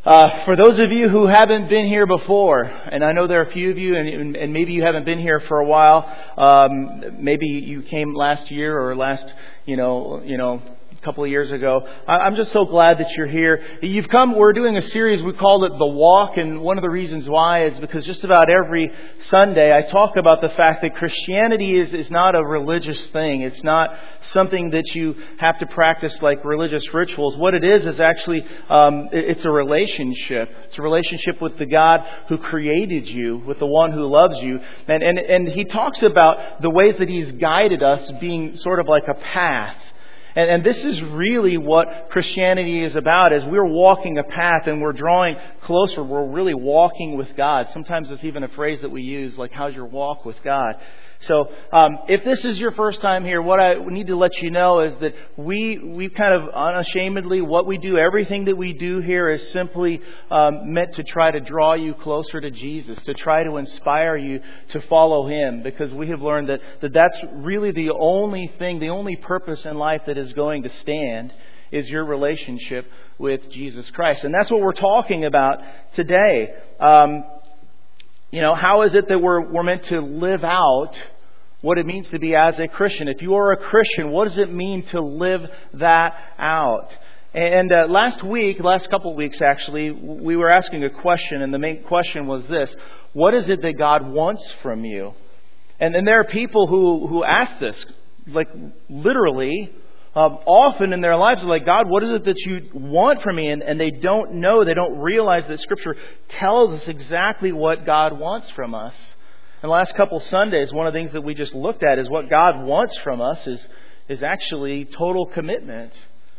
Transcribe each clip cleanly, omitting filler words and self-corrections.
For those of you who haven't been here before, and I know there are a few of you, and maybe you haven't been here for a while, maybe you came last year or last, couple of years ago. I'm just so glad that you're here. You've come, we're doing a series, we called it The Walk, and one of the reasons why is because just about every Sunday I talk about the fact that Christianity is not a religious thing. It's not something that you have to practice like religious rituals. What it is actually, it's a relationship. It's a relationship with the God who created you, with the one who loves you. And he talks about the ways that He's guided us being sort of like a path. And this is really what Christianity is about. As we're walking a path and we're drawing closer, we're really walking with God. Sometimes it's even a phrase that we use, like, how's your walk with God? So, if this is your first time here, what I need to let you know is that we kind of unashamedly, what we do, everything that we do here is simply meant to try to draw you closer to Jesus, to try to inspire you to follow Him, because we have learned that that's really the only thing, the only purpose in life that is going to stand is your relationship with Jesus Christ. And that's what we're talking about today. How is it that we're meant to live out what it means to be as a Christian? If you are a Christian, what does it mean to live that out? And last couple of weeks actually, we were asking a question, and the main question was this: what is it that God wants from you? And there are people who ask this, like literally, often in their lives, like, God, what is it that you want from me? And they don't know, they don't realize that Scripture tells us exactly what God wants from us. In the last couple Sundays, one of the things that we just looked at is what God wants from us is actually total commitment.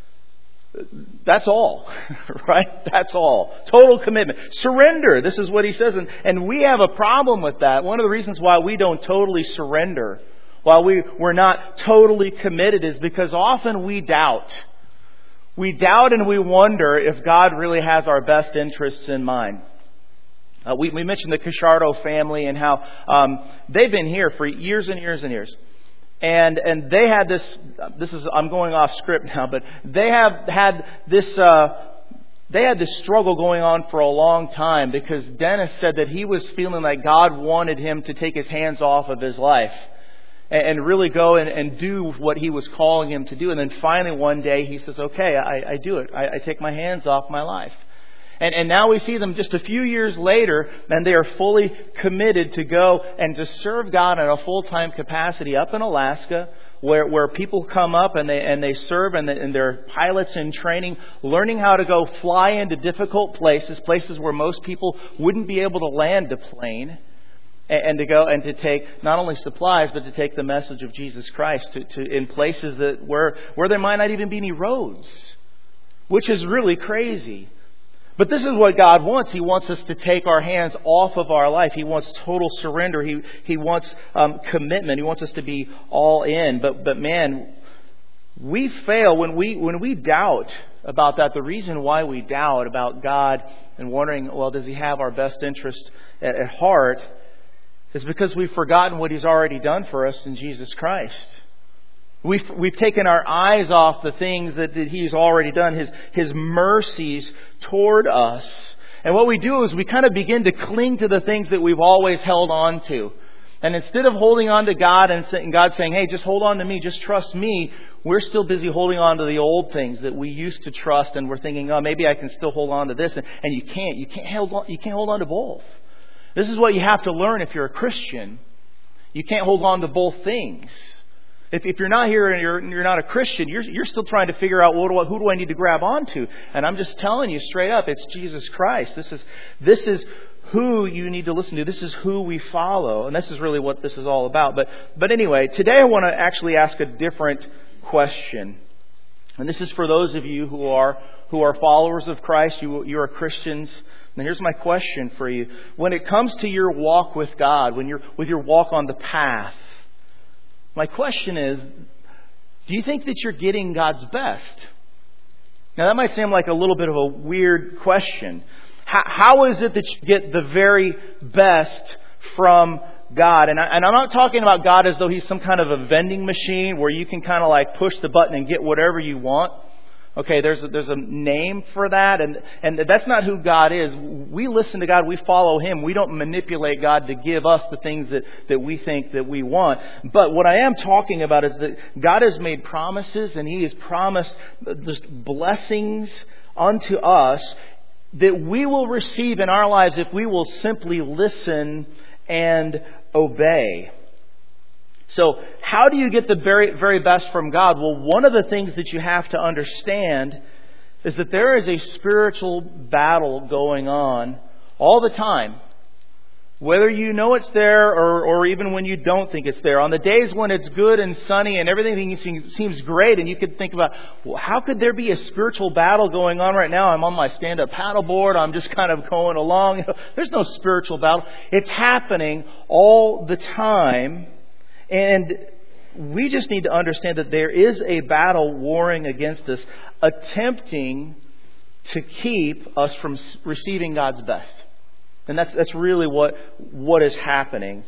That's all, right? That's all. Total commitment. Surrender. This is what He says. And we have a problem with that. One of the reasons why we don't totally surrender, while we're not totally committed, is because often we doubt. We doubt and we wonder if God really has our best interests in mind. We mentioned the Cacciardo family and how they've been here for years and years and years. And they had I'm going off script now, but they had this struggle going on for a long time, because Dennis said that he was feeling like God wanted him to take his hands off of his life and really go and do what He was calling him to do. And then finally one day he says, okay, I do it. I take my hands off my life. And now we see them just a few years later, and they are fully committed to go and to serve God in a full-time capacity up in Alaska, where people come up and they serve, and they're pilots in training, learning how to go fly into difficult places where most people wouldn't be able to land a plane. And to go and to take not only supplies, but to take the message of Jesus Christ to in places where there might not even be any roads, which is really crazy. But this is what God wants. He wants us to take our hands off of our life. He wants total surrender. He wants commitment. He wants us to be all in. But man, we fail when we doubt about that. The reason why we doubt about God and wondering, well, does He have our best interest at heart, is because we've forgotten what He's already done for us in Jesus Christ. We've taken our eyes off the things that He's already done, His mercies toward us. And what we do is we kind of begin to cling to the things that we've always held on to. And instead of holding on to God and God saying, hey, just hold on to me, just trust me, we're still busy holding on to the old things that we used to trust, and we're thinking, oh, maybe I can still hold on to this. And you can't hold on to both. This is what you have to learn if you're a Christian. You can't hold on to both things. If you're not here and you're not a Christian, you're still trying to figure out who do I need to grab onto. And I'm just telling you straight up, it's Jesus Christ. This is who you need to listen to. This is who we follow. And this is really what this is all about. But anyway, today I want to actually ask a different question. And this is for those of you who are followers of Christ, you are Christians. And here's my question for you. When it comes to your walk with God, with your walk on the path, my question is, do you think that you're getting God's best? Now that might seem like a little bit of a weird question. How is it that you get the very best from God? And I'm not talking about God as though He's some kind of a vending machine where you can kind of like push the button and get whatever you want. Okay, there's a name for that, and that's not who God is. We listen to God, we follow Him. We don't manipulate God to give us the things that we think that we want. But what I am talking about is that God has made promises, and He has promised just blessings unto us that we will receive in our lives if we will simply listen and obey. So how do you get the very, very best from God? Well, one of the things that you have to understand is that there is a spiritual battle going on all the time. Whether you know it's there or even when you don't think it's there. On the days when it's good and sunny and everything seems great, and you could think about, well, how could there be a spiritual battle going on right now? I'm on my stand-up paddleboard. I'm just kind of going along. There's no spiritual battle. It's happening all the time. And we just need to understand that there is a battle warring against us, attempting to keep us from receiving God's best. And that's really what is happening.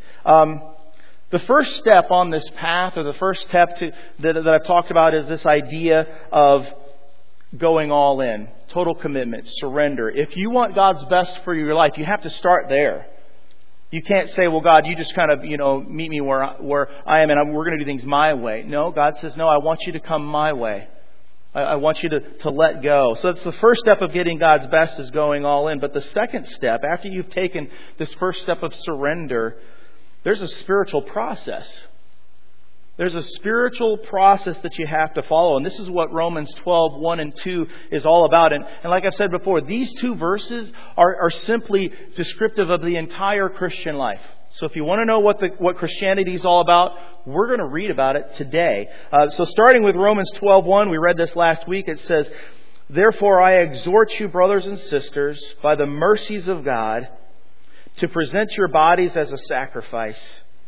The first step on this path, or the first step that I've talked about, is this idea of going all in, total commitment, surrender. If you want God's best for your life, you have to start there. You can't say, well, God, you just kind of, meet me where I am and we're going to do things my way. No, God says, no, I want you to come my way. I want you to let go. So that's the first step of getting God's best, is going all in. But the second step, after you've taken this first step of surrender, there's a spiritual process. There's a spiritual process that you have to follow. And this is what Romans 12, 1 and 2 is all about. And like I've said before, these two verses are simply descriptive of the entire Christian life. So if you want to know what Christianity is all about, we're going to read about it today. So starting with Romans 12, 1, we read this last week. It says, "Therefore I exhort you, brothers and sisters, by the mercies of God, to present your bodies as a sacrifice,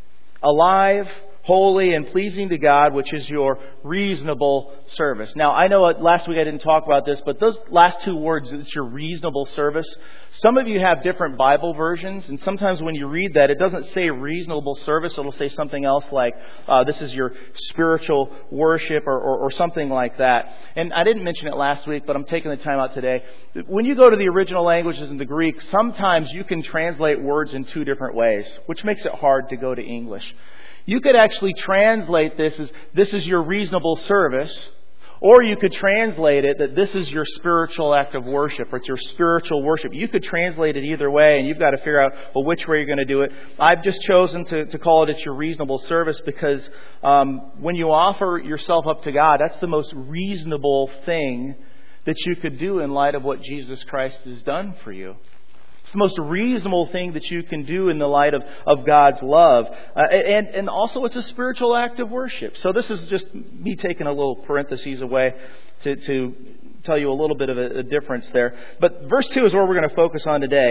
alive, holy and pleasing to God, which is your reasonable service." Now, I know last week I didn't talk about this, but those last two words, it's your reasonable service. Some of you have different Bible versions, and sometimes when you read that, it doesn't say reasonable service. It'll say something else like, this is your spiritual worship or something like that. And I didn't mention it last week, but I'm taking the time out today. When you go to the original languages in the Greek, sometimes you can translate words in two different ways, which makes it hard to go to English. You could actually translate this as, this is your reasonable service. Or you could translate it that this is your spiritual act of worship, or it's your spiritual worship. You could translate it either way, and you've got to figure out, well, which way you're going to do it. I've just chosen to call it, it's your reasonable service, because when you offer yourself up to God, that's the most reasonable thing that you could do in light of what Jesus Christ has done for you. It's the most reasonable thing that you can do in the light of God's love. And also it's a spiritual act of worship. So this is just me taking a little parentheses away to tell you a little bit of a difference there. But verse 2 is where we're going to focus on today.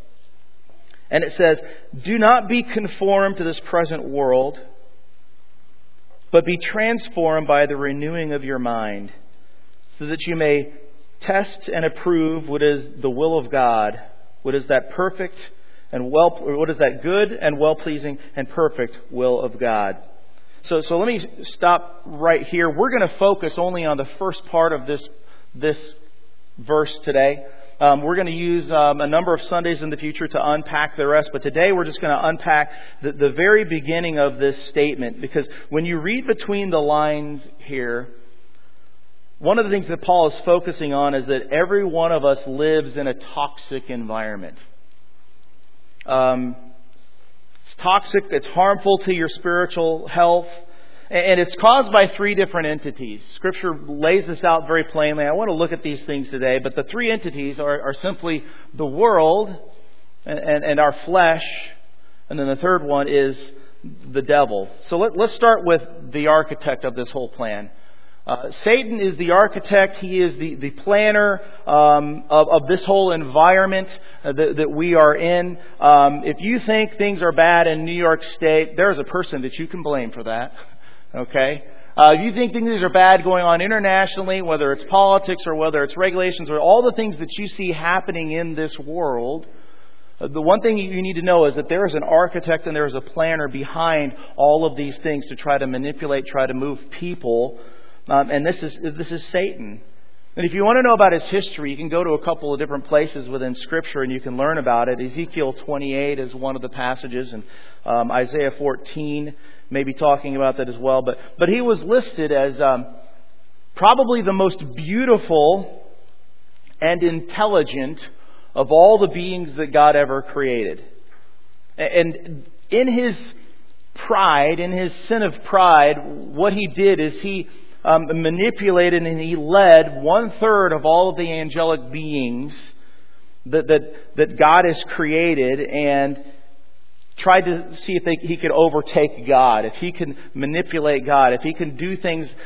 And it says, "Do not be conformed to this present world, but be transformed by the renewing of your mind, so that you may test and approve what is the will of God, what is that perfect and what is that good and well-pleasing and perfect will of God." So let me stop right here. We're going to focus only on the first part of this verse today. We're going to use a number of Sundays in the future to unpack the rest. But today we're just going to unpack the very beginning of this statement. Because when you read between the lines here, one of the things that Paul is focusing on is that every one of us lives in a toxic environment. It's toxic, it's harmful to your spiritual health, and it's caused by three different entities. Scripture lays this out very plainly. I want to look at these things today, but the three entities are simply the world and our flesh, and then the third one is the devil. So let's start with the architect of this whole plan. Satan is the architect. He is the planner of this whole environment that we are in. If you think things are bad in New York State, there's a person that you can blame for that. Okay? If you think things are bad going on internationally, whether it's politics or whether it's regulations or all the things that you see happening in this world, the one thing you need to know is that there is an architect and there is a planner behind all of these things to try to manipulate, try to move people. And this is Satan. And if you want to know about his history, you can go to a couple of different places within Scripture and you can learn about it. Ezekiel 28 is one of the passages, and Isaiah 14 may be talking about that as well. But he was listed as probably the most beautiful and intelligent of all the beings that God ever created. And in his pride, in his sin of pride, what he did is he manipulated and he led 1/3 of all of the angelic beings that God has created, and tried to see if he could overtake God, if he can manipulate God, if he can do things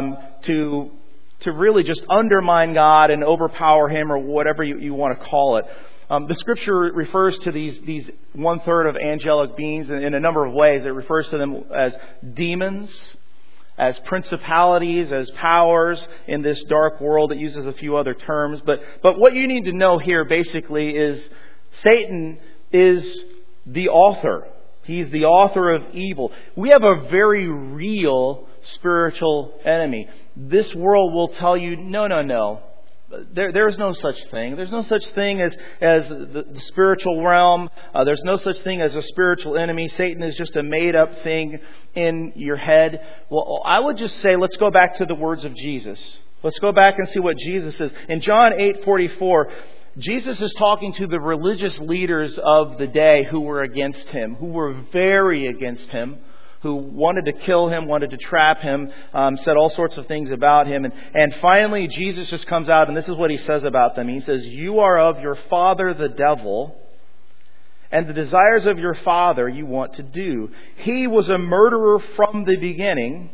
to really just undermine God and overpower Him, or whatever you want to call it. The Scripture refers to these 1/3 of angelic beings in a number of ways. It refers to them as demons, as principalities, as powers in this dark world. It uses a few other terms. But what you need to know here basically is Satan is the author. He's the author of evil. We have a very real spiritual enemy. This world will tell you, no. There's no such thing. There's no such thing as the spiritual realm. There's no such thing as a spiritual enemy. Satan is just a made-up thing in your head. Well, I would just say, let's go back to the words of Jesus. Let's go back and see what Jesus says. In John 8:44, Jesus is talking to the religious leaders of the day who were against Him, who were very against Him, who wanted to kill Him, wanted to trap Him, said all sorts of things about Him. And finally, Jesus just comes out, and this is what He says about them. He says, "You are of your father the devil, and the desires of your father you want to do. He was a murderer from the beginning,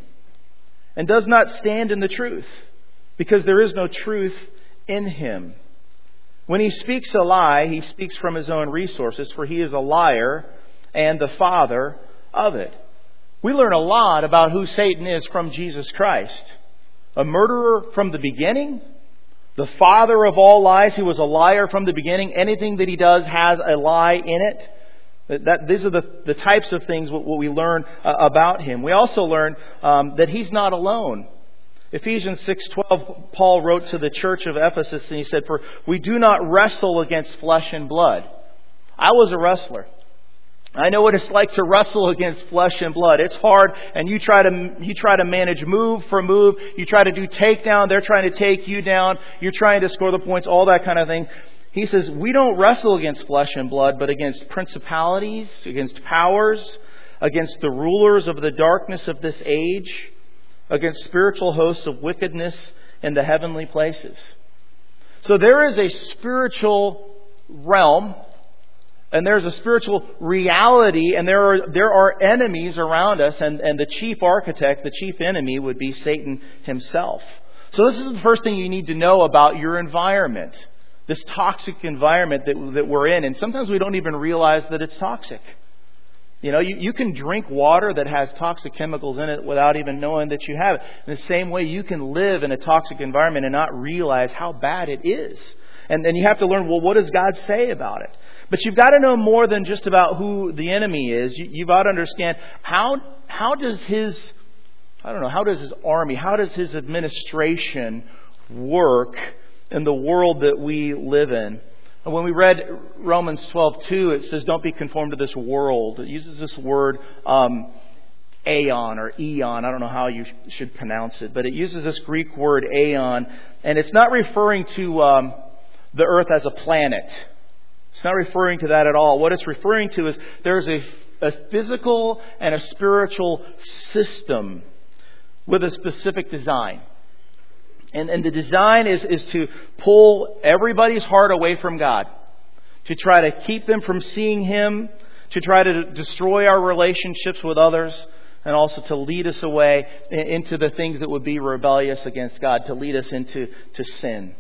and does not stand in the truth, because there is no truth in him. When he speaks a lie, he speaks from his own resources, for he is a liar and the father of it." We learn a lot about who Satan is from Jesus Christ. A murderer from the beginning. The father of all lies. He was a liar from the beginning. Anything that he does has a lie in it. These are the types of things what we learn about him. We also learn that he's not alone. Ephesians 6:12, Paul wrote to the church of Ephesus, and he said, "For we do not wrestle against flesh and blood." I was a wrestler. I know what it's like to wrestle against flesh and blood. It's hard, and you try to manage move for move. You try to do takedown. They're trying to take you down. You're trying to score the points, all that kind of thing. He says, we don't wrestle against flesh and blood, but against principalities, against powers, against the rulers of the darkness of this age, against spiritual hosts of wickedness in the heavenly places. So there is a spiritual realm, and there's a spiritual reality, and there are enemies around us, and the chief architect, the chief enemy, would be Satan himself. So this is the first thing you need to know about your environment, this toxic environment that we're in. And sometimes we don't even realize that it's toxic. You know, you can drink water that has toxic chemicals in it without even knowing that you have it. In the same way, you can live in a toxic environment and not realize how bad it is. And then you have to learn, well, what does God say about it? But you've got to know more than just about who the enemy is. You've got to understand how does his army, how does his administration work in the world that we live in? And when we read Romans 12:2, it says, "Don't be conformed to this world." It uses this word aeon or eon. I don't know how you should pronounce it, but it uses this Greek word aeon, and it's not referring to the earth as a planet. It's not referring to that at all. What it's referring to is there's a physical and a spiritual system with a specific design. And the design is to pull everybody's heart away from God, to try to keep them from seeing Him, to try to destroy our relationships with others, and also to lead us away into the things that would be rebellious against God, to lead us into sin.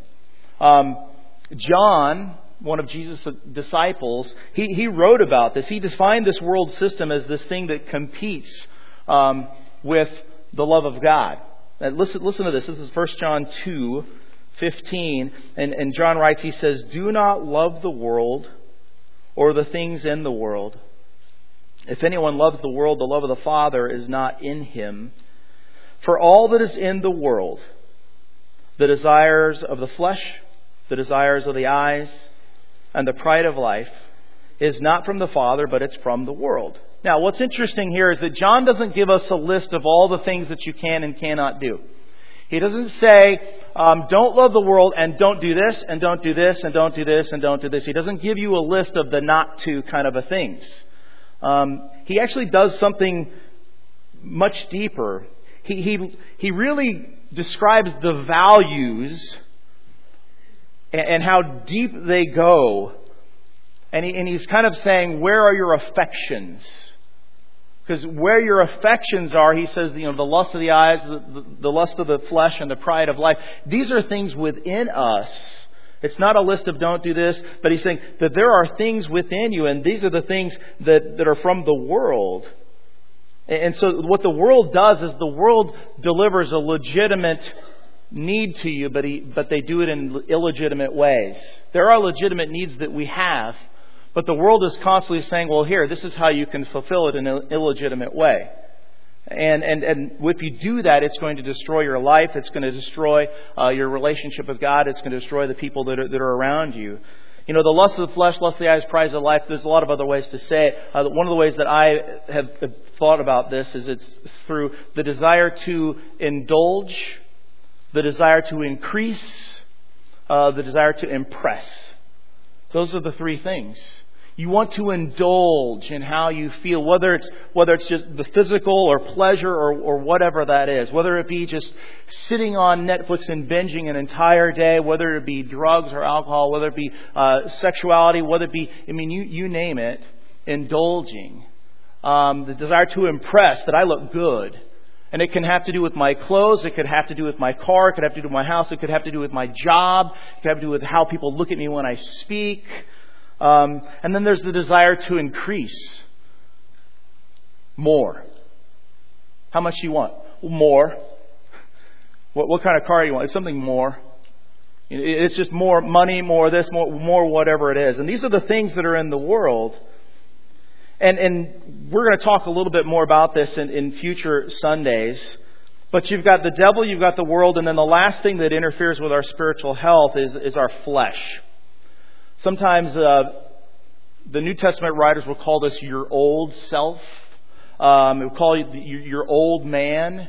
John, one of Jesus' disciples, he wrote about this. He defined this world system as this thing that competes with the love of God. Listen to this. This is 1 John 2:15. And John writes, he says, "Do not love the world or the things in the world. If anyone loves the world, the love of the Father is not in him. For all that is in the world, The desires of the flesh, the desires of the eyes, and the pride of life is not from the Father, but it's from the world. Now, what's interesting here is that John doesn't give us a list of all the things that you can and cannot do. He doesn't say, don't love the world and don't do this and don't do this and don't do this and don't do this. He doesn't give you a list of the not to kind of a things. He actually does something much deeper. He really describes the values and how deep they go. And he's kind of saying, where are your affections? Because where your affections are, he says, the lust of the eyes, the lust of the flesh, and the pride of life. These are things within us. It's not a list of don't do this, but he's saying that there are things within you, and these are the things that are from the world. And so what the world does is the world delivers a legitimate need to you, but they do it in illegitimate ways. There are legitimate needs that we have, but the world is constantly saying, well, here, this is how you can fulfill it in an illegitimate way. And if you do that, it's going to destroy your life. It's going to destroy your relationship with God. It's going to destroy the people that are around you. The lust of the flesh, lust of the eyes, pride of life. There's a lot of other ways to say it. One of the ways that I have thought about this is it's through the desire to indulge, the desire to increase, the desire to impress. Those are the three things. You want to indulge in how you feel, whether it's just the physical or pleasure or whatever that is. Whether it be just sitting on Netflix and binging an entire day, whether it be drugs or alcohol, whether it be sexuality, whether it be, you name it, indulging. The desire to impress, that I look good. And it can have to do with my clothes, it could have to do with my car, it could have to do with my house, it could have to do with my job, it could have to do with how people look at me when I speak. And then there's the desire to increase. More. How much do you want? More. What kind of car do you want? It's something more. It's just more money, more this, more whatever it is. And these are the things that are in the world. And we're going to talk a little bit more about this in future Sundays. But you've got the devil, you've got the world, and then the last thing that interferes with our spiritual health is our flesh. Sometimes the New Testament writers will call this your old self. It will call you your old man.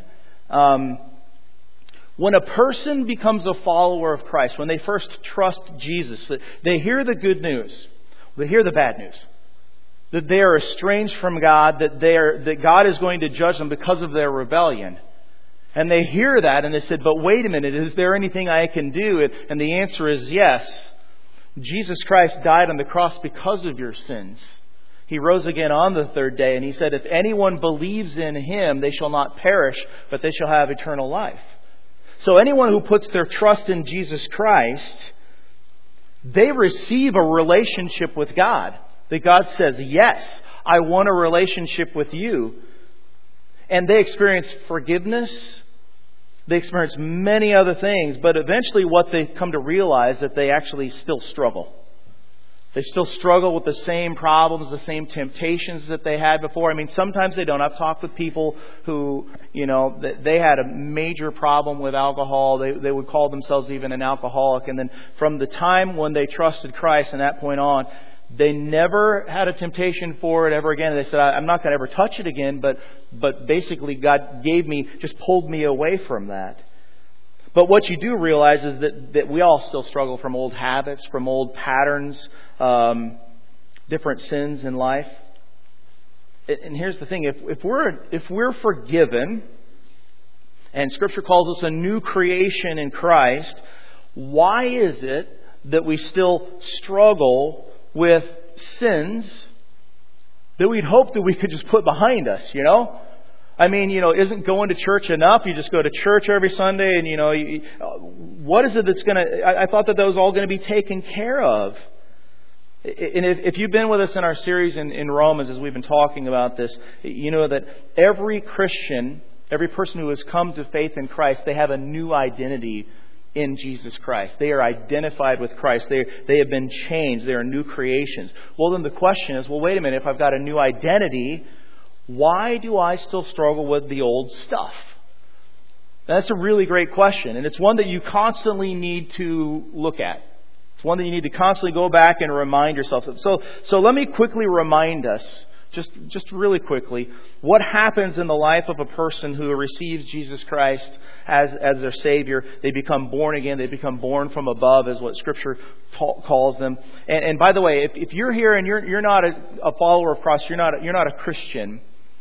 When a person becomes a follower of Christ, when they first trust Jesus, they hear the good news. They hear the bad news. That they are estranged from God, that God is going to judge them because of their rebellion. And they hear that and they said, but wait a minute, is there anything I can do? And the answer is yes. Jesus Christ died on the cross because of your sins. He rose again on the third day, and He said, if anyone believes in Him, they shall not perish, but they shall have eternal life. So anyone who puts their trust in Jesus Christ, they receive a relationship with God. That God says, yes, I want a relationship with you. And they experience forgiveness. They experience many other things, but eventually what they come to realize that they actually still struggle. They still struggle with the same problems, the same temptations that they had before. Sometimes they don't. I've talked with people who, they had a major problem with alcohol. They would call themselves even an alcoholic. And then from the time when they trusted Christ and that point on, they never had a temptation for it ever again. They said, I'm not going to ever touch it again, but basically God just pulled me away from that. But what you do realize is that we all still struggle from old habits, from old patterns, different sins in life. And here's the thing, if we're forgiven, and Scripture calls us a new creation in Christ, why is it that we still struggle with sins that we'd hope that we could just put behind us, isn't going to church enough? You just go to church every Sunday and, what is it that's going to... I thought that was all going to be taken care of. And if you've been with us in our series in Romans as we've been talking about this, you know that every Christian, every person who has come to faith in Christ, they have a new identity in Jesus Christ. They are identified with Christ. They have been changed. They are new creations. Well, then the question is, wait a minute, if I've got a new identity, why do I still struggle with the old stuff? That's a really great question, and it's one that you constantly need to look at. It's one that you need to constantly go back and remind yourself of. So let me quickly remind us, just really quickly, what happens in the life of a person who receives Jesus Christ as their Savior. They become born again. They become born from above, is what Scripture calls them. And by the way, if you're here and you're not a follower of Christ, you're not a Christian.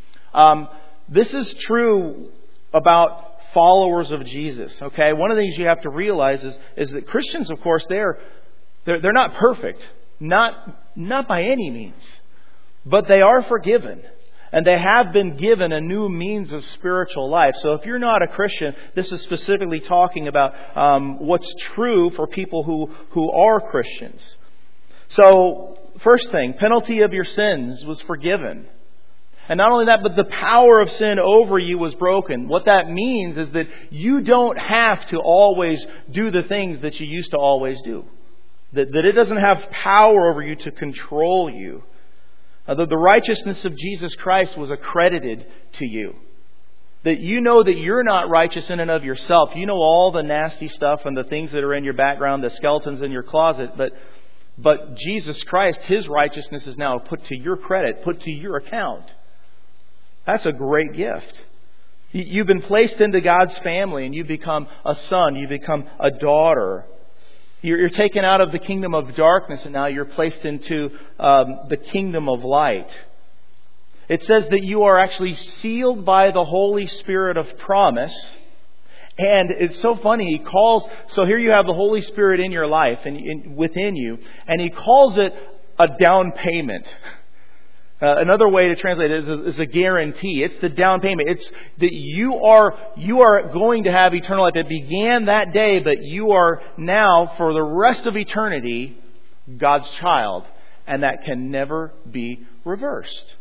This is true about followers of Jesus. Okay, one of the things you have to realize is that Christians, of course, they're not perfect, not by any means, but they are forgiven, and they have been given a new means of spiritual life. So if you're not a Christian, this is specifically talking about what's true for people who are Christians. So first thing, penalty of your sins was forgiven. And not only that, but the power of sin over you was broken. What that means is that you don't have to always do the things that you used to always do. That it doesn't have power over you to control you. The righteousness of Jesus Christ was accredited to you. That you know that you're not righteous in and of yourself. You know all the nasty stuff and the things that are in your background, the skeletons in your closet. But Jesus Christ, His righteousness is now put to your credit, put to your account. That's a great gift. You've been placed into God's family and you become a son. You become a daughter. You're taken out of the kingdom of darkness and now you're placed into the kingdom of light. It says that you are actually sealed by the Holy Spirit of promise. And it's so funny. So here you have the Holy Spirit in your life and within you. And He calls it a down payment. Another way to translate it is a guarantee. It's the down payment. It's that you are going to have eternal life. It began that day, but you are now, for the rest of eternity, God's child. And that can never be reversed.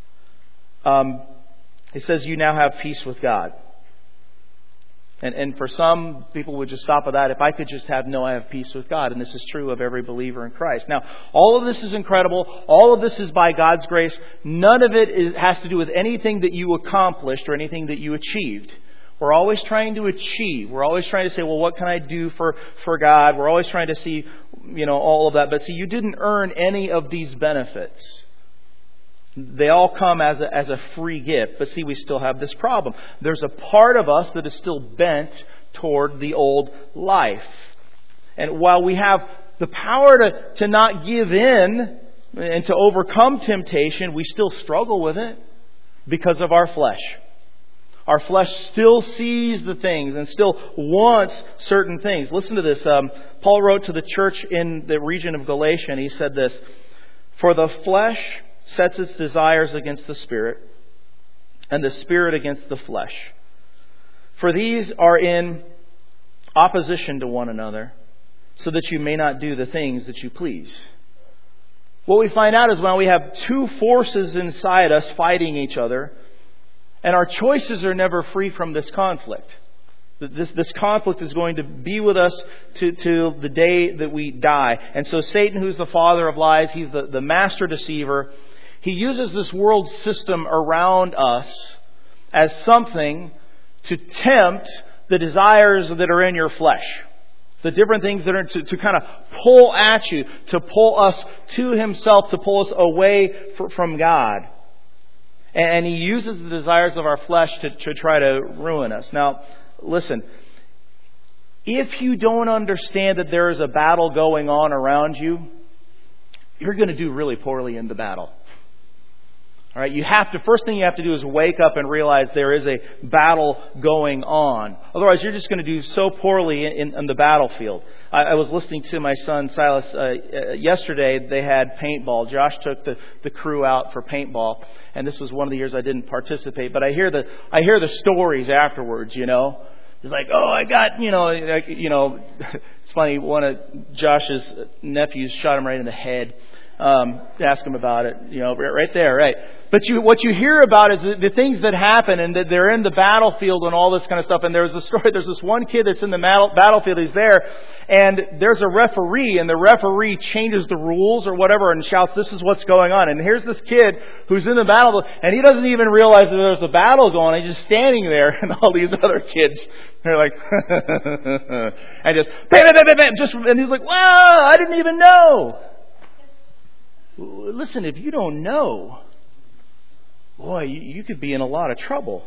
It says you now have peace with God. And for some people would just stop at that. If I could just I have peace with God. And this is true of every believer in Christ. Now, all of this is incredible. All of this is by God's grace. None of it has to do with anything that you accomplished or anything that you achieved. We're always trying to achieve. We're always trying to say, well, what can I do for God? We're always trying to see, all of that. But see, you didn't earn any of these benefits. They all come as a free gift. But see, we still have this problem. There's a part of us that is still bent toward the old life. And while we have the power to not give in and to overcome temptation, we still struggle with it because of our flesh. Our flesh still sees the things and still wants certain things. Listen to this. Paul wrote to the church in the region of Galatia, and he said this: "For the flesh sets its desires against the Spirit, and the Spirit against the flesh. For these are in opposition to one another, so that you may not do the things that you please." What we find out is when we have two forces inside us fighting each other, and our choices are never free from this conflict. This conflict is going to be with us to the day that we die. And so Satan, who's the father of lies, he's the master deceiver. He uses this world system around us as something to tempt the desires that are in your flesh. The different things that are to kind of pull at you, to pull us to Himself, to pull us away from God. And he uses the desires of our flesh to try to ruin us. Now, listen. If you don't understand that there is a battle going on around you, you're going to do really poorly in the battle. All right, first thing you have to do is wake up and realize there is a battle going on. Otherwise, you're just going to do so poorly in the battlefield. I was listening to my son Silas yesterday. They had paintball. Josh took the crew out for paintball, and this was one of the years I didn't participate. But I hear the stories afterwards. It's like, oh, I got, it's funny. One of Josh's nephews shot him right in the head. Ask them about it. Right there, right. But what you hear about is the things that happen, and that they're in the battlefield and all this kind of stuff. And there's a story. There's this one kid that's in the battlefield. He's there, and there's a referee, and the referee changes the rules or whatever, and shouts, "This is what's going on." And here's this kid who's in the battle, and he doesn't even realize that there's a battle going on. He's just standing there, and all these other kids, they're like, and just bam, bam, bam, bam, just, and he's like, "Wow, I didn't even know." Listen, if you don't know, boy, you could be in a lot of trouble.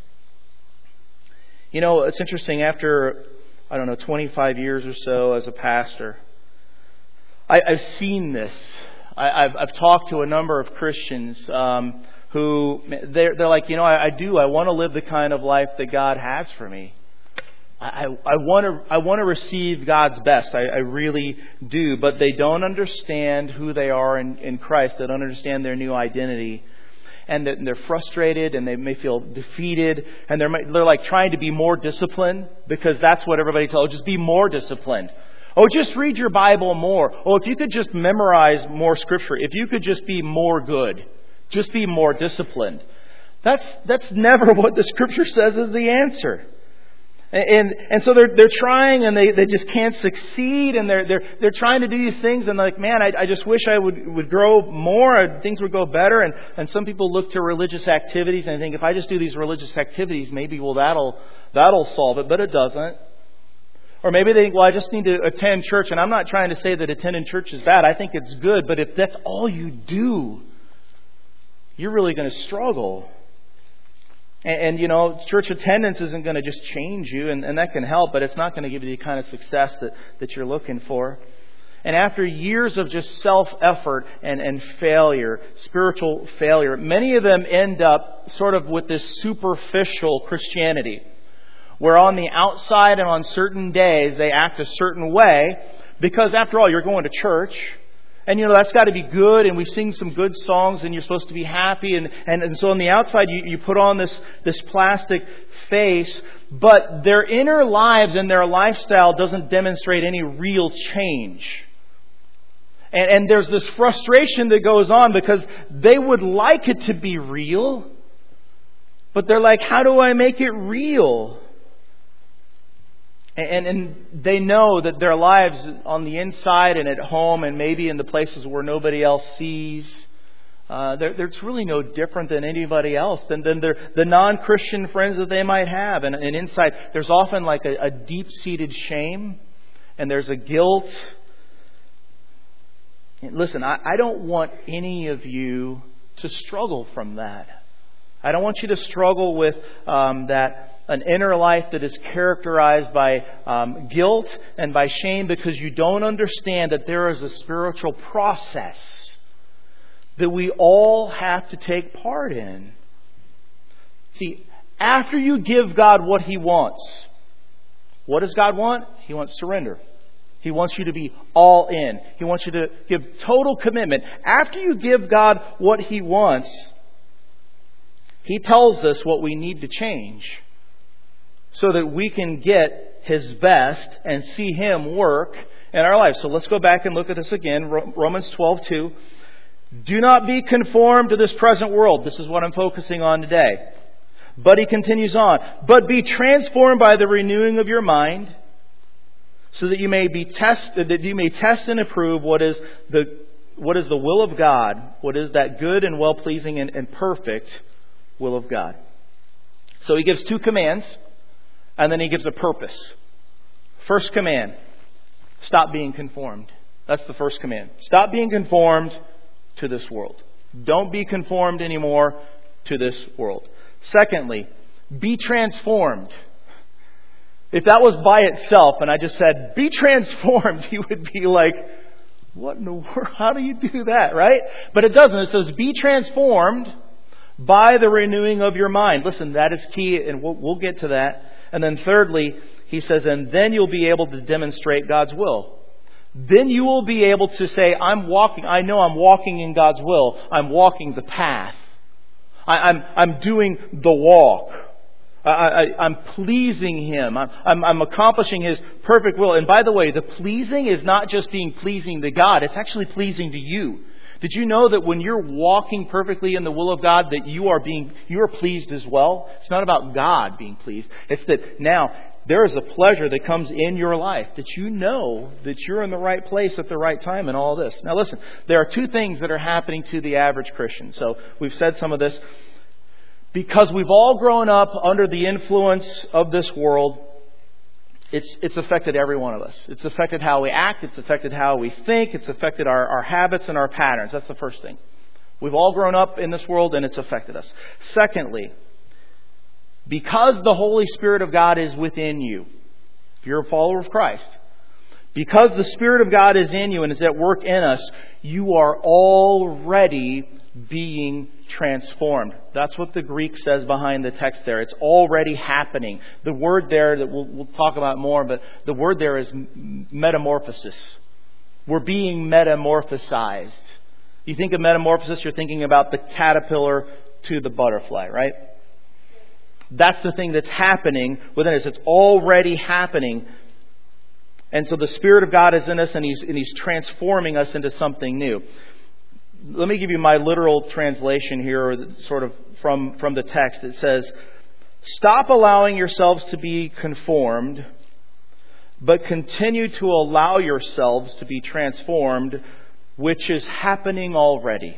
It's interesting. After, 25 years or so as a pastor, I've seen this. I've talked to a number of Christians who they're like, I want to live the kind of life that God has for me. I want to receive God's best. I really do. But they don't understand who they are in Christ. They don't understand their new identity. And they're frustrated, and they may feel defeated. And they're like trying to be more disciplined, because that's what everybody tells. Just be more disciplined. Oh, just read your Bible more. Oh, if you could just memorize more Scripture. If you could just be more good. Just be more disciplined. That's never what the Scripture says is the answer. And so they're trying, and they just can't succeed, and they're trying to do these things, and like, man, I just wish I would grow more, and things would go better. And some people look to religious activities and think, if I just do these religious activities, maybe that'll solve it, but it doesn't. Or maybe they think, well, I just need to attend church, and I'm not trying to say that attending church is bad. I think it's good, but if that's all you do, you're really going to struggle. And church attendance isn't going to just change you, and that can help, but it's not going to give you the kind of success that you're looking for. And after years of just self-effort and failure, spiritual failure, many of them end up sort of with this superficial Christianity, where on the outside and on certain days they act a certain way, because after all, you're going to church. And that's got to be good, and we sing some good songs, and you're supposed to be happy, and so on the outside you put on this plastic face, but their inner lives and their lifestyle doesn't demonstrate any real change. And there's this frustration that goes on, because they would like it to be real, but they're like, how do I make it real? And they know that their lives on the inside and at home, and maybe in the places where nobody else sees, it's really no different than anybody else, than the non-Christian friends that they might have. And inside, there's often like a deep-seated shame, and there's a guilt. And listen, I don't want any of you to struggle from that. I don't want you to struggle with an inner life that is characterized by guilt and by shame, because you don't understand that there is a spiritual process that we all have to take part in. See, after you give God what He wants, what does God want? He wants surrender. He wants you to be all in. He wants you to give total commitment. After you give God what He wants, He tells us what we need to change, so that we can get His best and see Him work in our lives. So let's go back and look at this again. Romans 12:2. Do not be conformed to this present world. This is what I'm focusing on today. But he continues on. But be transformed by the renewing of your mind, so that you may test and approve what is the will of God, what is that good and well-pleasing and perfect will of God. So he gives two commands, and then he gives a purpose. First command, stop being conformed. That's the first command. Stop being conformed to this world. Don't be conformed anymore to this world. Secondly, be transformed. If that was by itself, and I just said, be transformed, you would be like, what in the world? How do you do that, right? But it doesn't. It says, be transformed by the renewing of your mind. Listen, that is key, and we'll get to that. And then thirdly, he says, and then you'll be able to demonstrate God's will. Then you will be able to say, I know I'm walking in God's will. I'm walking the path. I'm doing the walk. I'm pleasing Him. I'm accomplishing His perfect will. And by the way, the pleasing is not just being pleasing to God. It's actually pleasing to you. Did you know that when you're walking perfectly in the will of God, that you are pleased as well? It's not about God being pleased. It's that now there is a pleasure that comes in your life, that you know that you're in the right place at the right time in all this. Now listen, there are two things that are happening to the average Christian. So we've said some of this. Because we've all grown up under the influence of this world, it's affected every one of us. It's affected how we act. It's affected how we think. It's affected our habits and our patterns. That's the first thing. We've all grown up in this world and it's affected us. Secondly, because the Holy Spirit of God is within you, if you're a follower of Christ, because the Spirit of God is in you and is at work in us, you are already being transformed. That's what the Greek says behind the text there. It's already happening. The word there that we'll talk about more, but the word there is metamorphosis. We're being metamorphosized. You think of metamorphosis, you're thinking about the caterpillar to the butterfly, right? That's the thing that's happening within us. It's already happening. And so the Spirit of God is in us and He's transforming us into something new. Let me give you my literal translation here, sort of from the text. It says, "Stop allowing yourselves to be conformed, but continue to allow yourselves to be transformed, which is happening already."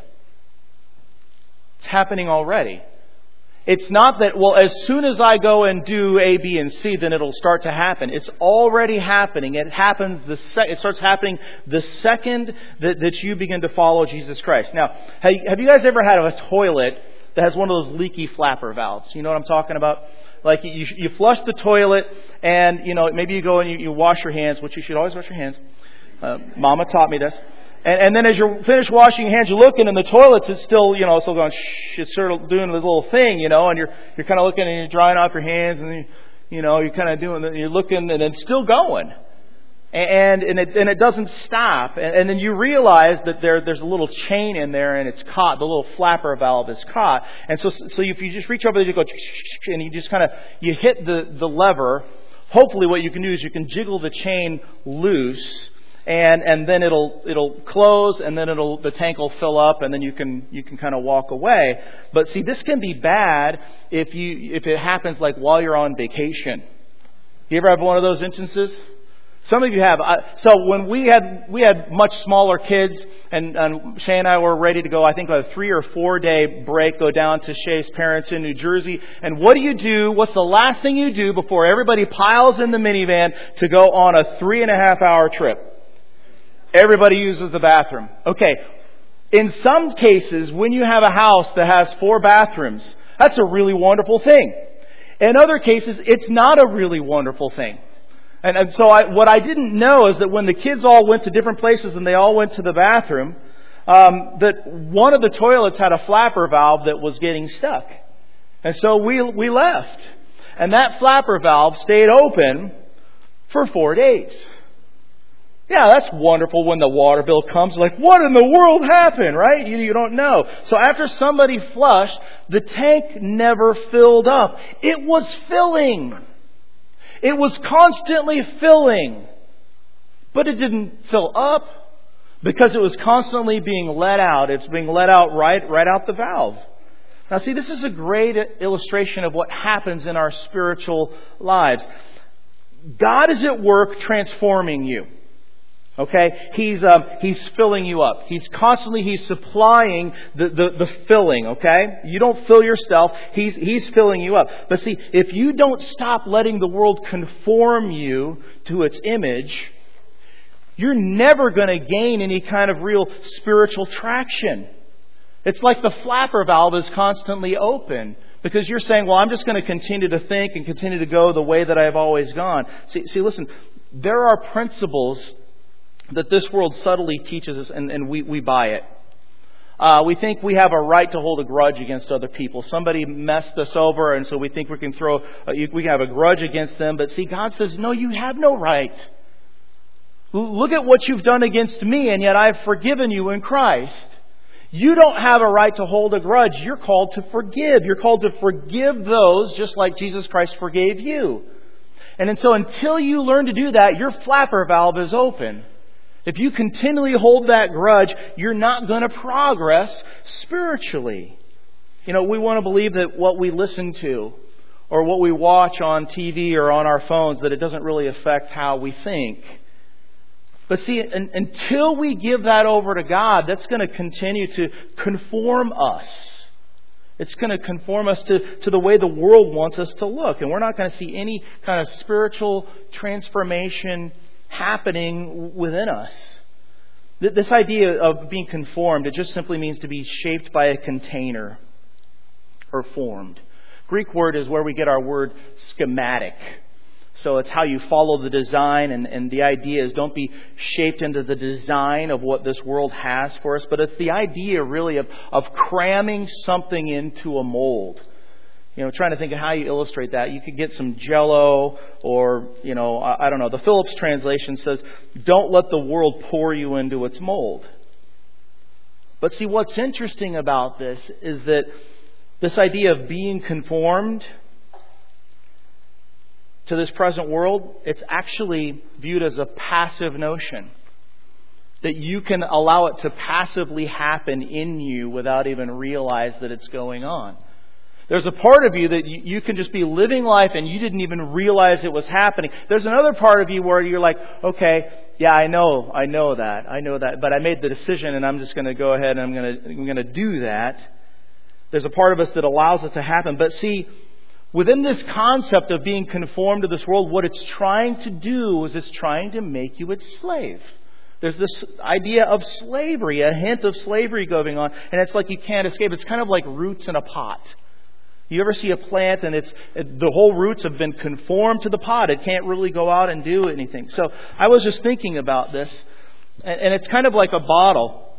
It's happening already. It's not that, well, as soon as I go and do A, B, and C, then it'll start to happen. It's already happening. It starts happening the second that you begin to follow Jesus Christ. Now, have you guys ever had a toilet that has one of those leaky flapper valves? You know what I'm talking about? Like you flush the toilet and, maybe you go and you wash your hands, which you should always wash your hands. Mama taught me this. And then as you're finished washing your hands, you're looking, and the toilet's it's still, still going, it's sort of doing this little thing, and you're kind of looking and you're drying off your hands, and you're kind of doing, you're looking, and it's still going, and it doesn't stop, and then you realize that there's a little chain in there, and it's caught, the little flapper valve is caught, and so if you just reach over there, you go, and you just kind of you hit the lever. Hopefully, what you can do is you can jiggle the chain loose. And then it'll close, and then the tank will fill up, and then you can kind of walk away. But see, this can be bad if it happens like while you're on vacation. You ever have one of those instances? Some of you have. So when we had much smaller kids, and Shay and I were ready to go, I think a 3 or 4 day break, go down to Shay's parents in New Jersey. And what do? What's the last thing you do before everybody piles in the minivan to go on a 3.5 hour trip? Everybody uses the bathroom. Okay. In some cases, when you have a house that has 4 bathrooms, that's a really wonderful thing. In other cases, it's not a really wonderful thing. And so what I didn't know is that when the kids all went to different places and they all went to the bathroom, that one of the toilets had a flapper valve that was getting stuck. And so we left. And that flapper valve stayed open for 4 days. Yeah, that's wonderful when the water bill comes. Like, what in the world happened, right? You don't know. So after somebody flushed, the tank never filled up. It was filling. It was constantly filling. But it didn't fill up because it was constantly being let out. It's being let out right out the valve. Now see, this is a great illustration of what happens in our spiritual lives. God is at work transforming you. Okay, He's filling you up. He's supplying the filling. Okay, you don't fill yourself. He's filling you up. But see, if you don't stop letting the world conform you to its image, you're never going to gain any kind of real spiritual traction. It's like the flapper valve is constantly open. Because you're saying, well, I'm just going to continue to think and continue to go the way that I've always gone. See, listen, there are principles that this world subtly teaches us, and we buy it. We think we have a right to hold a grudge against other people. Somebody messed us over, and so we think we can have a grudge against them. But see, God says, no, you have no right. Look at what you've done against me, and yet I've forgiven you in Christ. You don't have a right to hold a grudge. You're called to forgive. You're called to forgive those just like Jesus Christ forgave you. And so until you learn to do that, your flapper valve is open. If you continually hold that grudge, you're not going to progress spiritually. We want to believe that what we listen to or what we watch on TV or on our phones, that it doesn't really affect how we think. But see, until we give that over to God, that's going to continue to conform us. It's going to conform us to the way the world wants us to look. And we're not going to see any kind of spiritual transformation happening within us. This idea of being conformed, it just simply means to be shaped by a container or formed. Greek word is where we get our word schematic. So it's how you follow the design, and the idea is don't be shaped into the design of what this world has for us, but it's the idea really of cramming something into a mold. Trying to think of how you illustrate that. You could get some Jell-O or, I don't know. The Phillips translation says, don't let the world pour you into its mold. But see, what's interesting about this is that this idea of being conformed to this present world, it's actually viewed as a passive notion. That you can allow it to passively happen in you without even realize that it's going on. There's a part of you that you can just be living life and you didn't even realize it was happening. There's another part of you where you're like, okay, yeah, I know that, but I made the decision and I'm just going to go ahead and I'm going to do that. There's a part of us that allows it to happen. But see, within this concept of being conformed to this world, what it's trying to do is it's trying to make you its slave. There's this idea of slavery, a hint of slavery going on, and it's like you can't escape. It's kind of like roots in a pot. You ever see a plant and the whole roots have been conformed to the pot. It can't really go out and do anything. So I was just thinking about this, and it's kind of like a bottle.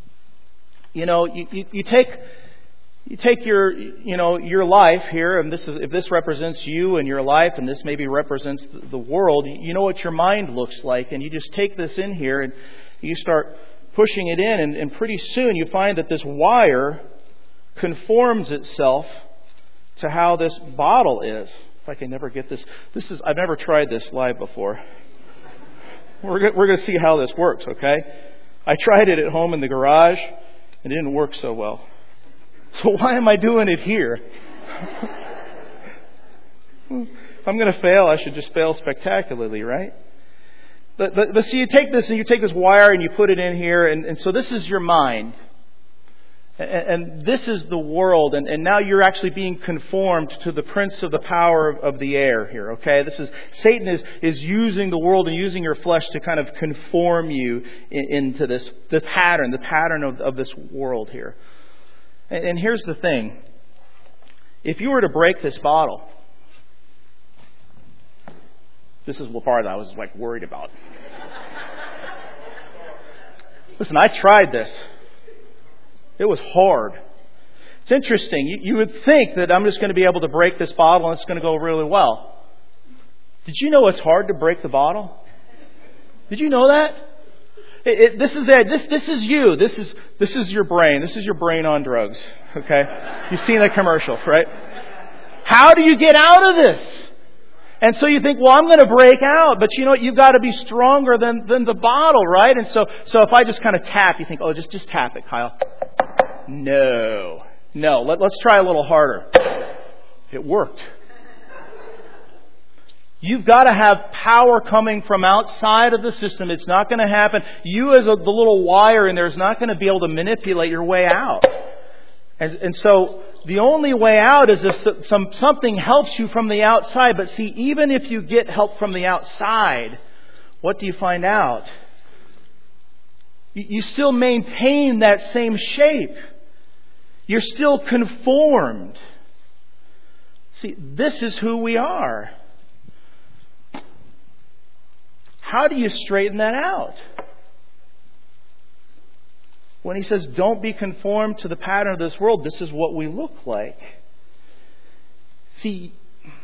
You take your life here, and if this represents you and your life, and this maybe represents the world, you know what your mind looks like, and you just take this in here and you start pushing it in, and pretty soon you find that this wire conforms itself to how this bottle is. If I can never get this. I've never tried this live before. We're going to see how this works, okay? I tried it at home in the garage, and it didn't work so well. So why am I doing it here? If I'm going to fail, I should just fail spectacularly, right? But see, you take this wire and you put it in here, and so this is your mind. And this is the world, and now you're actually being conformed to the prince of the power of the air here, okay? Satan is using the world and using your flesh to kind of conform you into the pattern of this world here. And here's the thing. If you were to break this bottle, this is the part I was worried about. Listen, I tried this. It was hard. It's interesting. You would think that I'm just going to be able to break this bottle and it's going to go really well. Did you know it's hard to break the bottle? Did you know that? This is you. This is your brain. This is your brain on drugs. Okay? You've seen that commercial, right? How do you get out of this? And so you think, well, I'm going to break out, but you know what? You've got to be stronger than the bottle, right? And so if I just kind of tap, you think, oh, just tap it, Kyle. No. Let's try a little harder. It worked. You've got to have power coming from outside of the system. It's not going to happen. You as the little wire in there is not going to be able to manipulate your way out. And so the only way out is if something helps you from the outside. But see, even if you get help from the outside, what do you find out? You still maintain that same shape. You're still conformed. See, this is who we are. How do you straighten that out? When he says, don't be conformed to the pattern of this world, this is what we look like. See,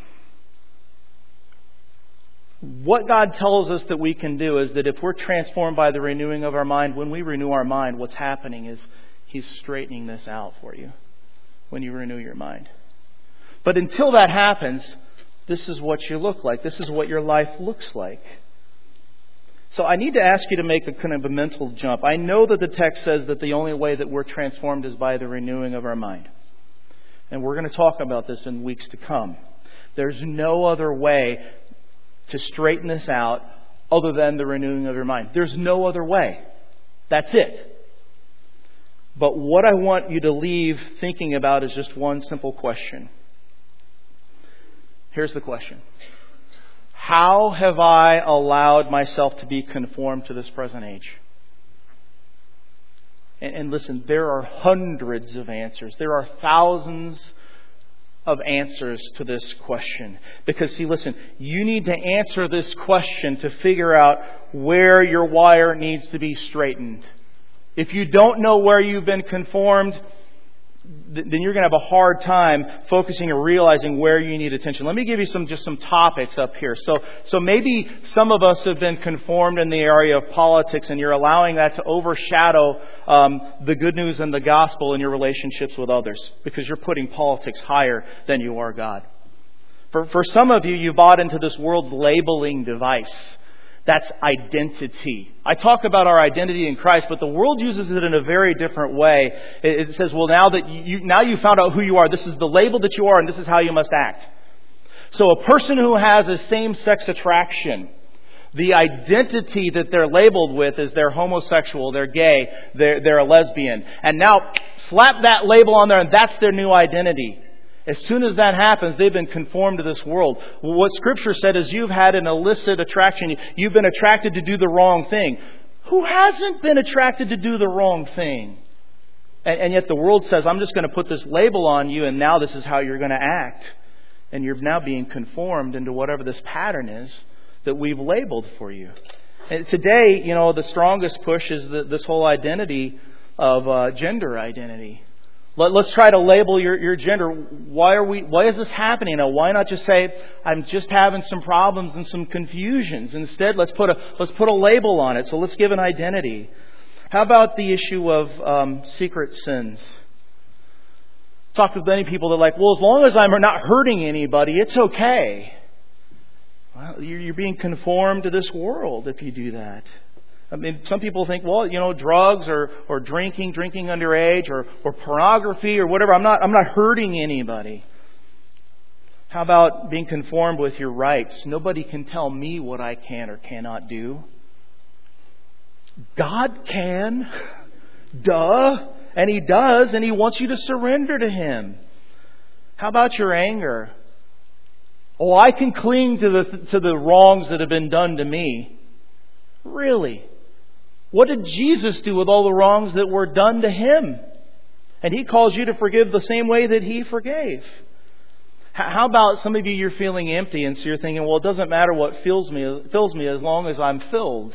what God tells us that we can do is that if we're transformed by the renewing of our mind, when we renew our mind, what's happening is He's straightening this out for you when you renew your mind. But until that happens, this is what you look like. This is what your life looks like. So I need to ask you to make a kind of a mental jump. I know that the text says that the only way that we're transformed is by the renewing of our mind. And we're going to talk about this in weeks to come. There's no other way to straighten this out other than the renewing of your mind. There's no other way. That's it. But what I want you to leave thinking about is just one simple question. Here's the question. How have I allowed myself to be conformed to this present age? And listen, there are hundreds of answers. There are thousands of answers to this question. Because, see, listen, you need to answer this question to figure out where your wire needs to be straightened. If you don't know where you've been conformed, then you're going to have a hard time focusing or realizing where you need attention. Let me give you just some topics up here. So maybe some of us have been conformed in the area of politics, and you're allowing that to overshadow the good news and the gospel in your relationships with others, because you're putting politics higher than you are God. For some of you, you bought into this world's labeling device. That's identity. I talk about our identity in Christ, but the world uses it in a very different way. It says, well, now you found out who you are. This is the label that you are, and this is how you must act. So a person who has a same-sex attraction, the identity that they're labeled with is they're homosexual, they're gay, they're a lesbian. And now slap that label on there, and that's their new identity. As soon as that happens, they've been conformed to this world. What Scripture said is you've had an illicit attraction. You've been attracted to do the wrong thing. Who hasn't been attracted to do the wrong thing? And yet the world says, I'm just going to put this label on you, and now this is how you're going to act. And you're now being conformed into whatever this pattern is that we've labeled for you. And today, the strongest push is this whole identity of gender identity. Let's try to label your gender. Why is this happening? Now, why not just say, I'm just having some problems and some confusions? Instead, let's put a label on it. So let's give an identity. How about the issue of secret sins? Talked with many people that are like, well, as long as I'm not hurting anybody, it's okay. Well, you're being conformed to this world if you do that. I mean, some people think, well, drugs or drinking underage or pornography or whatever. I'm not hurting anybody. How about being conformed with your rights? Nobody can tell me what I can or cannot do. God can. Duh. And He does, and He wants you to surrender to Him. How about your anger? Oh, I can cling to the wrongs that have been done to me. Really? What did Jesus do with all the wrongs that were done to Him? And He calls you to forgive the same way that He forgave. How about some of you, you're feeling empty, and so you're thinking, well, it doesn't matter what fills me as long as I'm filled.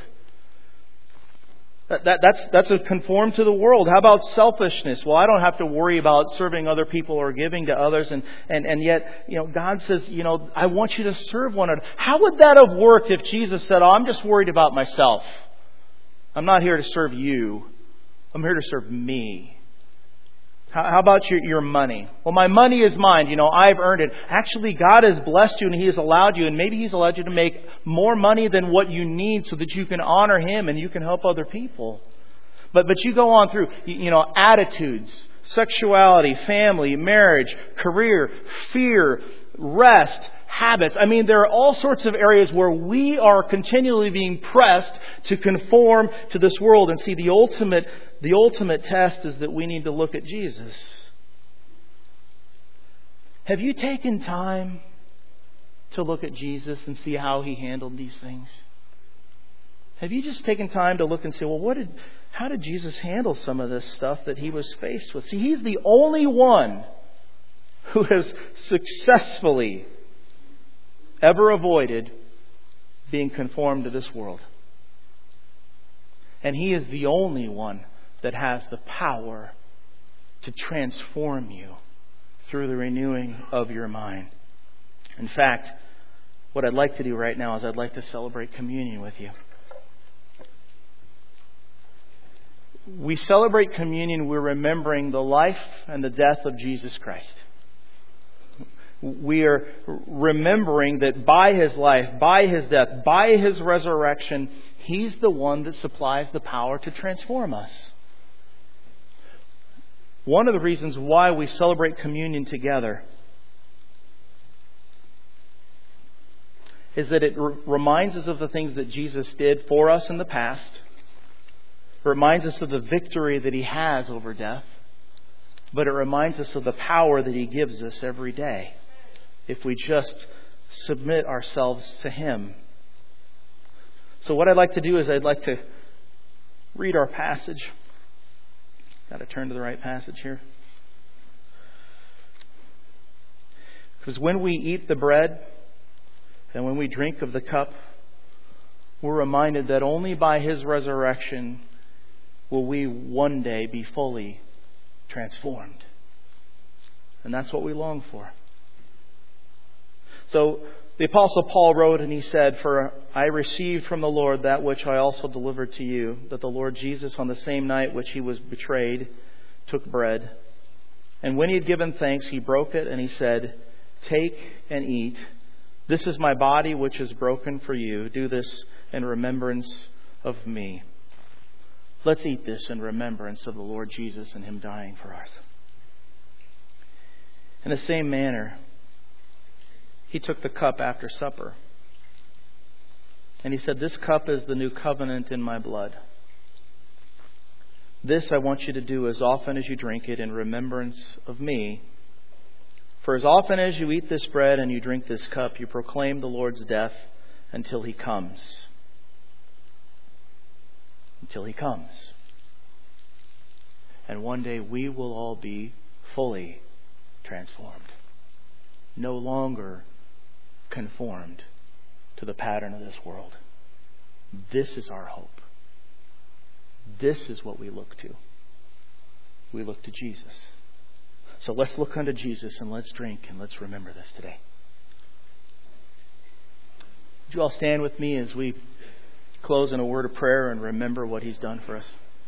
That's a conform to the world. How about selfishness? Well, I don't have to worry about serving other people or giving to others. And yet, God says, I want you to serve one another. How would that have worked if Jesus said, I'm just worried about myself. I'm not here to serve you. I'm here to serve me. How about your money? Well, my money is mine. I've earned it. Actually, God has blessed you and He has allowed you. And maybe He's allowed you to make more money than what you need so that you can honor Him and you can help other people. But you go on through, attitudes, sexuality, family, marriage, career, fear, rest, habits. I mean, there are all sorts of areas where we are continually being pressed to conform to this world. And see, the ultimate test is that we need to look at Jesus. Have you taken time to look at Jesus and see how He handled these things? Have you just taken time to look and say, well, how did Jesus handle some of this stuff that He was faced with? See, He's the only one who has successfully ever avoided being conformed to this world. And He is the only one that has the power to transform you through the renewing of your mind. In fact, what I'd like to do right now is I'd like to celebrate communion with you. We celebrate communion, we're remembering the life and the death of Jesus Christ. We are remembering that by His life, by His death, by His resurrection, He's the one that supplies the power to transform us. One of the reasons why we celebrate communion together is that it reminds us of the things that Jesus did for us in the past. It reminds us of the victory that He has over death. But it reminds us of the power that He gives us every day if we just submit ourselves to Him. So what I'd like to do is I'd like to read our passage. Got to turn to the right passage here. Because when we eat the bread and when we drink of the cup, we're reminded that only by His resurrection will we one day be fully transformed. And that's what we long for. So the Apostle Paul wrote and he said, "For I received from the Lord that which I also delivered to you, that the Lord Jesus on the same night which He was betrayed took bread. And when He had given thanks, He broke it and He said, 'Take and eat. This is my body which is broken for you. Do this in remembrance of me.'" Let's eat this in remembrance of the Lord Jesus and Him dying for us. In the same manner, He took the cup after supper. And He said, "This cup is the new covenant in my blood. This I want you to do as often as you drink it in remembrance of me. For as often as you eat this bread and you drink this cup, you proclaim the Lord's death until He comes." Until He comes. And one day we will all be fully transformed. No longer conformed to the pattern of this world. This is our hope. This is what we look to. We look to Jesus. So let's look unto Jesus and let's drink and let's remember this today. Would you all stand with me as we close in a word of prayer and remember what He's done for us?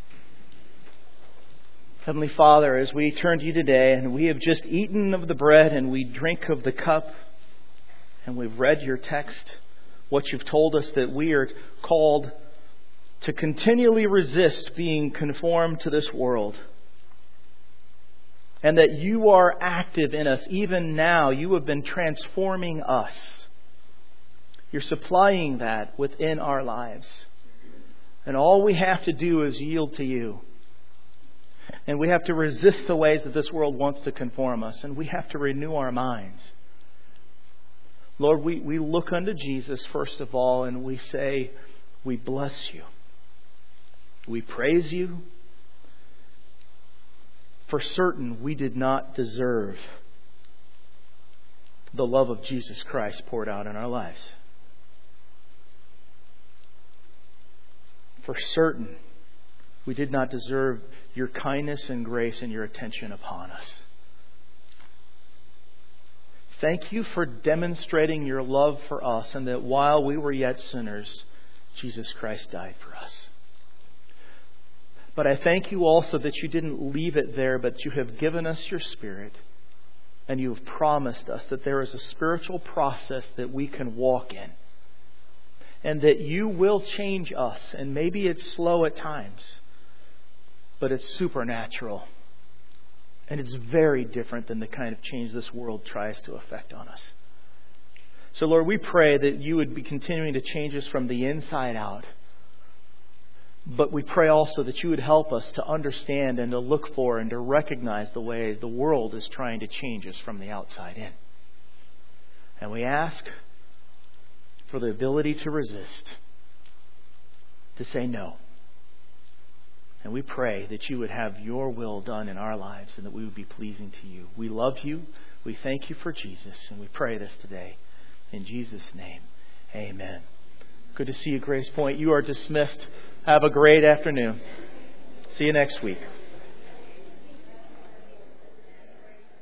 Heavenly Father, as we turn to You today and we have just eaten of the bread and we drink of the cup and we've read Your text, what You've told us that we are called to continually resist being conformed to this world. And that You are active in us. Even now, You have been transforming us. You're supplying that within our lives. And all we have to do is yield to You. And we have to resist the ways that this world wants to conform us. And we have to renew our minds. Lord, we look unto Jesus first of all and we say, we bless You. We praise You. For certain, we did not deserve the love of Jesus Christ poured out in our lives. For certain, we did not deserve Your kindness and grace and Your attention upon us. Thank You for demonstrating Your love for us and that while we were yet sinners, Jesus Christ died for us. But I thank You also that You didn't leave it there, but You have given us Your Spirit and You have promised us that there is a spiritual process that we can walk in. And that You will change us. And maybe it's slow at times, but it's supernatural. And it's very different than the kind of change this world tries to effect on us. So Lord, we pray that You would be continuing to change us from the inside out. But we pray also that You would help us to understand and to look for and to recognize the way the world is trying to change us from the outside in. And we ask for the ability to resist, to say no. And we pray that You would have Your will done in our lives and that we would be pleasing to You. We love You. We thank You for Jesus. And we pray this today. In Jesus' name, amen. Good to see you, Grace Point. You are dismissed. Have a great afternoon. See you next week.